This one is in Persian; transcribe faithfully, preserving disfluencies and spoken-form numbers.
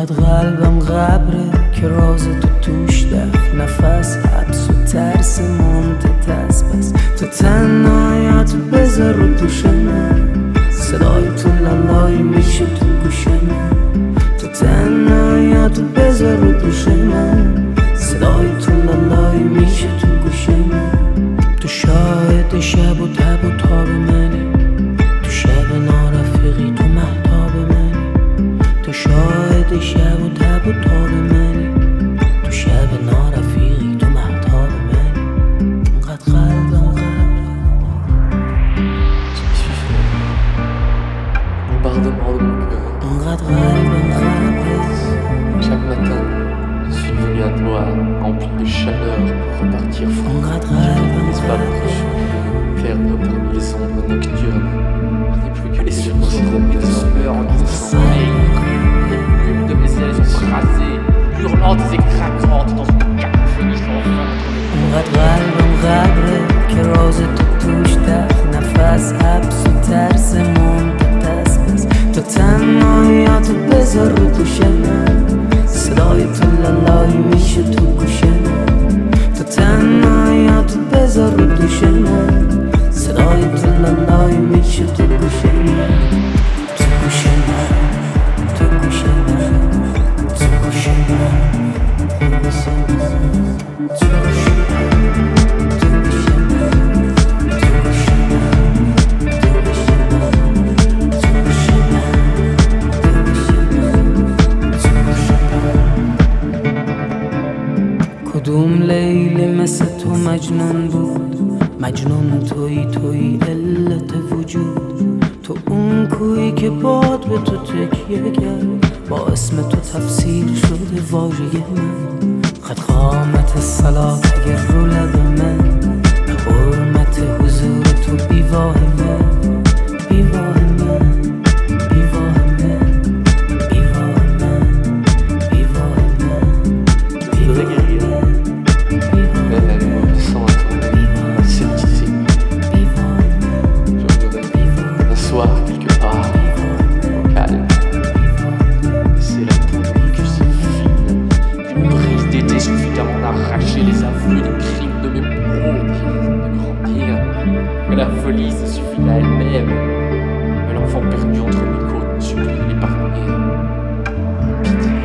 انقدر قلبم قبره که راز تو توش دف نفس حبس و ترس ممتد بس تو تنهایت بذار رو دوش من صدای تو لالایی میشه تو گوش من تو تنهایت بذار رو دوش من صدای تو لالایی میشه تو گوش من تو شاهد شب و تب و تاب منی تو شب نارفیقی تو مهتاب منی تو شاهد شب و تب و تاب منی تو شب نارفیقی تو مهتاب منی انقدر قلبم قبره Bombardement de mon cœur. انقدر قلبم قبره Chaque matin, je suis venu à toi, rempli de chaleur pour repartir franc. انقدر قلبم N'est-ce pas قبره proche, perdre parmi les ombres nocturnes. Je n'ai plus que les sourcils remplis de sueur en sommeil. Les plumes de mes ailes sont rasées, hurlantes et craquantes dans une cacophonie sans fin. انقدر قلبم قبره که راز تو توش دف نفس حبس و ترس ممتد بس تو تنهایاتو بذار رو دوش من صدای تو لالایی میشه تو گوش من تو تنهایاتو بذار رو دوش من صدای تو لالایی میشه تو گوش من تو گوش من تو گوش من تو گوش من تو گوش من تو گوش کدوم لیلی مثل تو مجنون بود مجنون توی توی علت وجود تو اون کویی که باد به تو تکیه کرد با اسم تو تفسیر شده واژه من خط قامت صلات اگر رو لب من حرمت حضور تو بیواه من بیواه من بیواه من بیواه من بیواه من بیواه Arracher les aveux des crimes de mes bourreaux, de grandir, que la folie se suffit à elle-même, que l'enfant perdu entre mes côtes ne supplie l'épargner. Pitié.